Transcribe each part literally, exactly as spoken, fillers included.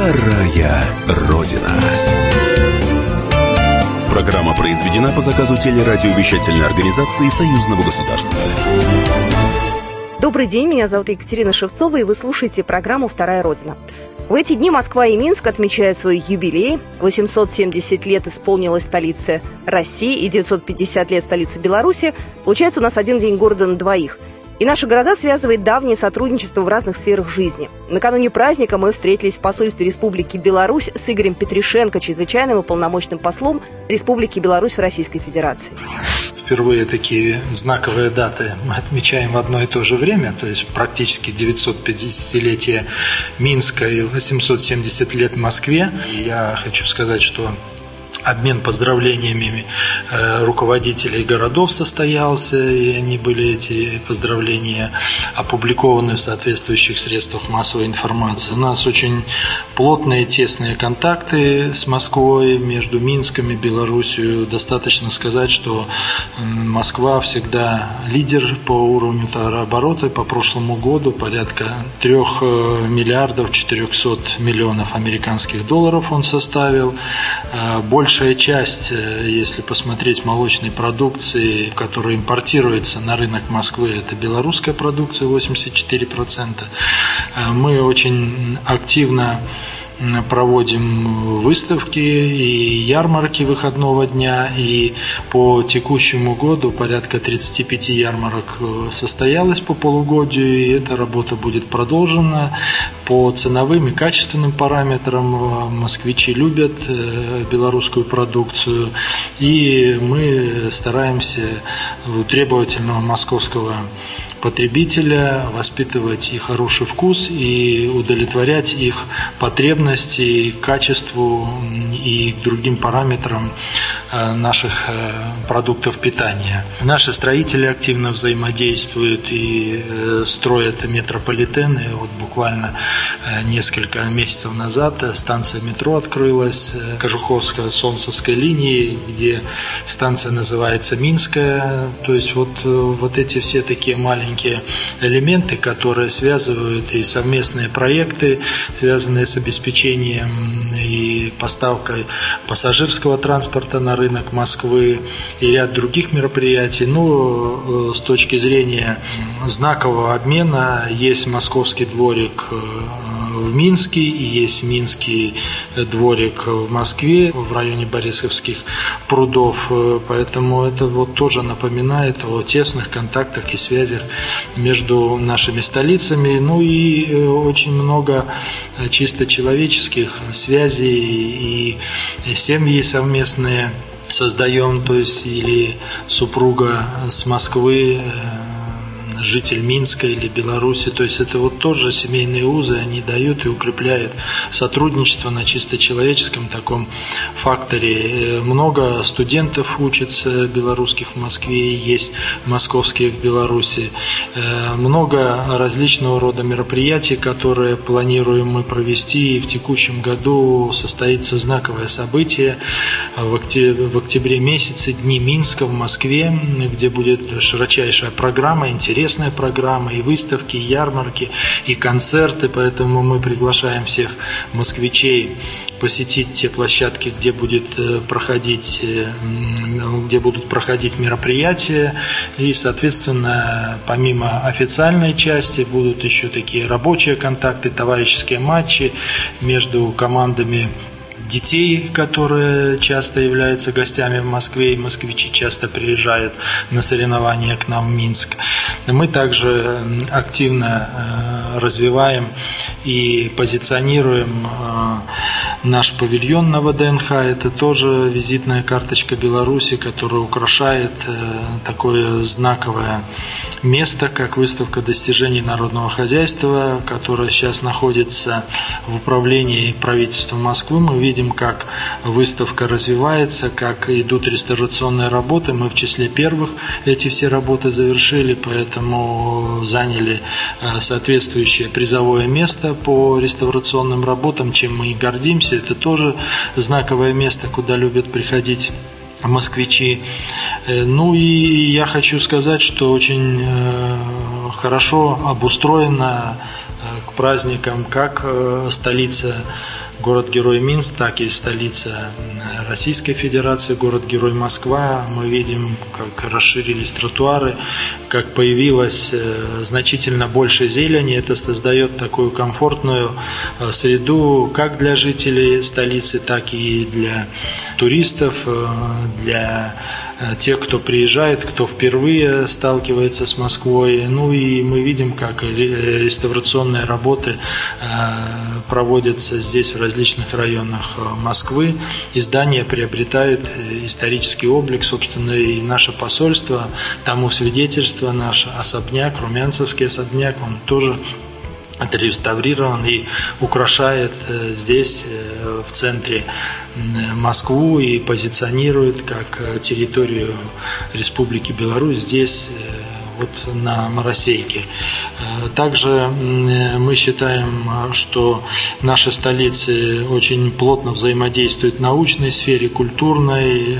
Вторая Родина. Программа произведена по заказу телерадиовещательной организации Союзного государства. Добрый день, меня зовут Екатерина Шевцова, и вы слушаете программу «Вторая Родина». В эти дни Москва и Минск отмечают свой юбилей. восемьсот семьдесят лет исполнилась столице России и девятьсот пятьдесят лет столице Беларуси. Получается, у нас один день города на двоих. И наши города связывает давнее сотрудничество в разных сферах жизни. Накануне праздника мы встретились в посольстве Республики Беларусь с Игорем Петришенко, чрезвычайным и полномочным послом Республики Беларусь в Российской Федерации. Впервые такие знаковые даты мы отмечаем в одно и то же время, то есть практически девятьсотпятидесятилетие Минска и восемьсот семьдесят лет в Москве. И я хочу сказать, что обмен поздравлениями руководителей городов состоялся, и они были, эти поздравления, опубликованы в соответствующих средствах массовой информации. У нас очень плотные, тесные контакты с Москвой, между Минском и Белоруссией. Достаточно сказать, что Москва всегда лидер по уровню товарооборота. По прошлому году порядка трех миллиардов четырехсот миллионов американских долларов он составил. Больше Большая часть, если посмотреть, молочной продукции, которая импортируется на рынок Москвы, это белорусская продукция, восемьдесят четыре процента. Мы очень активно проводим выставки и ярмарки выходного дня, и по текущему году порядка тридцать пять ярмарок состоялось по полугодию, и эта работа будет продолжена. По ценовым и качественным параметрам москвичи любят белорусскую продукцию, и мы стараемся у требовательного московского потребителя воспитывать и хороший вкус, и удовлетворять их потребности к качеству и к другим параметрам наших продуктов питания. Наши строители активно взаимодействуют и строят метрополитены. Вот буквально несколько месяцев назад станция метро открылась, Кожуховско-Солнцевской линии, где станция называется Минская. То есть вот, вот эти все такие маленькие элементы, которые связывают и совместные проекты, связанные с обеспечением и поставкой пассажирского транспорта на рынок Москвы и ряд других мероприятий. Ну, с точки зрения знакового обмена, есть московский дворик в Минске и есть минский дворик в Москве, в районе Борисовских прудов. Поэтому это вот тоже напоминает о тесных контактах и связях между нашими столицами. Ну и очень много чисто человеческих связей и семьи совместные создаем, то есть или супруга с Москвы, житель Минска или Беларуси, то есть это вот тоже семейные узы, они дают и укрепляют сотрудничество на чисто человеческом таком факторе. Много студентов учатся белорусских в Москве, есть московские в Беларуси. Много различного рода мероприятий, которые планируем мы провести, и в текущем году состоится знаковое событие в октябре, в октябре месяце, Дни Минска в Москве, где будет широчайшая программа, интересная программа, и выставки, и ярмарки, и концерты, поэтому мы приглашаем всех москвичей посетить те площадки, где будет проходить, где будут проходить мероприятия, и, соответственно, помимо официальной части будут еще такие рабочие контакты, товарищеские матчи между командами детей, которые часто являются гостями в Москве, и москвичи часто приезжают на соревнования к нам в Минск. Мы также активно развиваем и позиционируем наш павильон на ВДНХ. Это тоже визитная карточка Беларуси, которая украшает такое знаковое место, как выставка достижений народного хозяйства, которая сейчас находится в управлении правительства Москвы. Мы видим, как выставка развивается, как идут реставрационные работы. Мы в числе первых эти все работы завершили, поэтому заняли соответствующее призовое место по реставрационным работам, чем мы и гордимся. Это тоже знаковое место, куда любят приходить москвичи. Ну и я хочу сказать, что очень хорошо обустроена к праздникам как столица город-герой Минск, так и столица Российской Федерации, город-герой Москва. Мы видим, как расширились тротуары, как появилась значительно больше зелени. Это создает такую комфортную среду как для жителей столицы, так и для туристов, для тех, кто приезжает, кто впервые сталкивается с Москвой. Ну и мы видим, как реставрационные работы проводятся здесь, в различных районах Москвы. И здание приобретает исторический облик, собственно, и наше посольство, тому свидетельство, наш особняк, Румянцевский особняк, он тоже отреставрирован и украшает здесь, в центре, Москву и позиционирует как территорию Республики Беларусь здесь, вот на Моросейке. Также мы считаем, что наши столицы очень плотно взаимодействуют в научной сфере, культурной.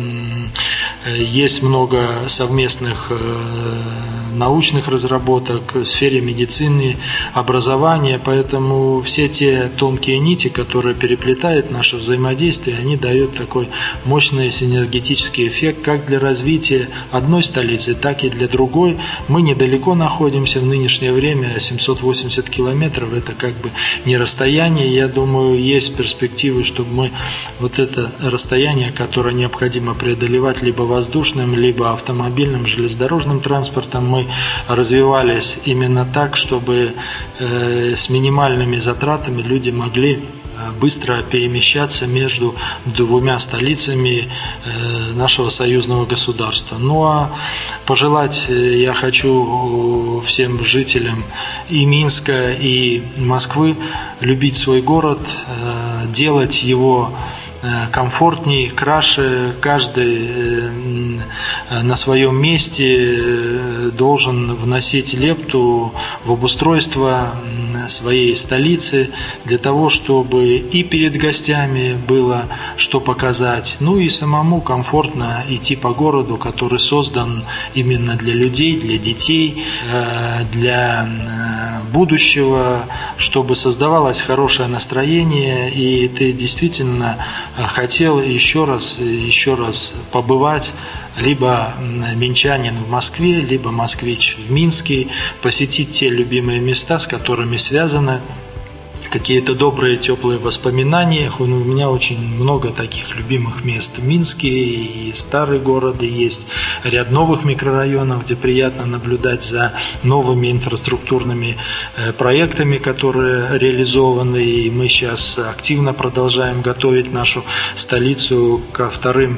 Есть много совместных научных разработок в сфере медицины, образования, поэтому все те тонкие нити, которые переплетают наше взаимодействие, они дают такой мощный синергетический эффект как для развития одной столицы, так и для другой. Мы недалеко находимся в нынешнее время, семьсот восемьдесят километров, это как бы не расстояние. Я думаю, есть перспективы, чтобы мы вот это расстояние, которое необходимо преодолевать либо воздушным, либо автомобильным, железнодорожным транспортом, мы развивались именно так, чтобы э, с минимальными затратами люди могли быстро перемещаться между двумя столицами нашего союзного государства. Ну а пожелать я хочу всем жителям и Минска, и Москвы любить свой город, делать его комфортнее, краше. Каждый на своем месте должен вносить лепту в обустройство своей столицы для того, чтобы и перед гостями было что показать, ну и самому комфортно идти по городу, который создан именно для людей, для детей, для будущего, чтобы создавалось хорошее настроение, и ты действительно хотел еще раз, еще раз побывать, либо минчанин в Москве, либо москвич в Минске, посетить те любимые места, с которыми связаны какие-то добрые, теплые воспоминания. У меня очень много таких любимых мест в Минске, и старый город, и есть ряд новых микрорайонов, где приятно наблюдать за новыми инфраструктурными проектами, которые реализованы, и мы сейчас активно продолжаем готовить нашу столицу ко вторым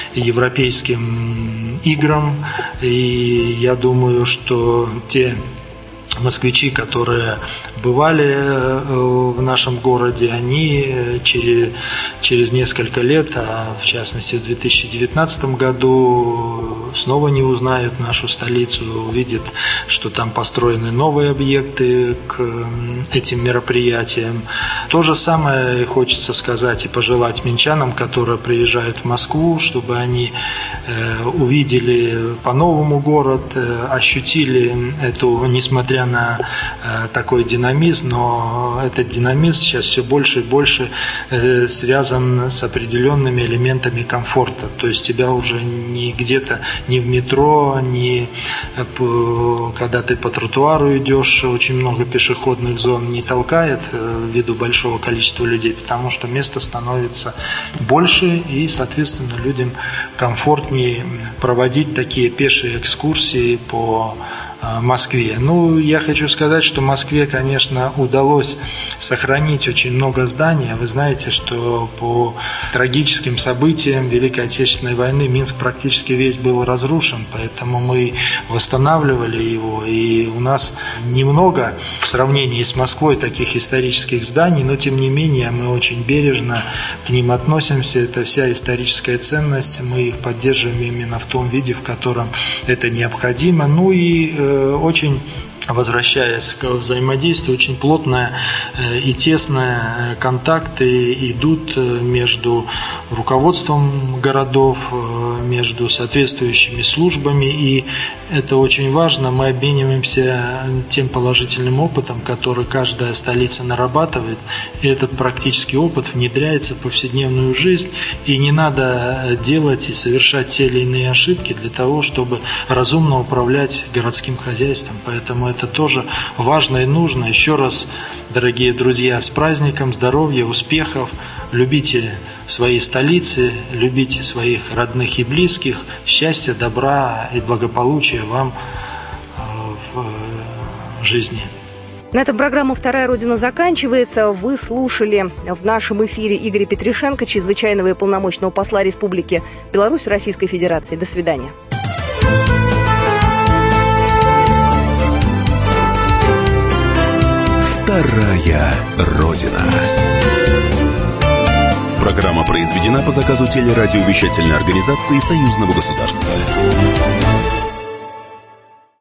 европейским играм, и я думаю, что те москвичи, которые бывали в нашем городе, они через, через несколько лет, а в частности в две тысячи девятнадцатом году, снова не узнают нашу столицу, увидят, что там построены новые объекты к этим мероприятиям. То же самое хочется сказать и пожелать минчанам, которые приезжают в Москву, чтобы они увидели по-новому город, ощутили эту, несмотря на такой динамизм, но этот динамизм сейчас все больше и больше связан с определенными элементами комфорта. То есть тебя уже не где-то, не в метро, не когда ты по тротуару идешь, очень много пешеходных зон не толкает ввиду большого количества людей, потому что места становится больше, и, соответственно, людям комфортнее проводить такие пешие экскурсии по Москве. Ну, я хочу сказать, что Москве, конечно, удалось сохранить очень много зданий. Вы знаете, что по трагическим событиям Великой Отечественной войны Минск практически весь был разрушен, поэтому мы восстанавливали его, и у нас немного в сравнении с Москвой таких исторических зданий, но тем не менее мы очень бережно к ним относимся. Это вся историческая ценность, мы их поддерживаем именно в том виде, в котором это необходимо. Ну и очень, возвращаясь к взаимодействию, очень плотные и тесные контакты идут между руководством городов, между соответствующими службами, и это очень важно. Мы обмениваемся тем положительным опытом, который каждая столица нарабатывает, и этот практический опыт внедряется в повседневную жизнь, и не надо делать и совершать те или иные ошибки для того, чтобы разумно управлять городским хозяйством. Поэтому это тоже важно и нужно. Еще раз, дорогие друзья, с праздником, здоровья, успехов, любите свои столицы, любите своих родных и близких, счастья, добра и благополучия вам в жизни. На этом программа «Вторая Родина» заканчивается. Вы слушали в нашем эфире Игоря Петришенко, чрезвычайного и полномочного посла Республики Беларусь в Российской Федерации. До свидания. Вторая Родина. Программа произведена по заказу телерадиовещательной организации Союзного государства.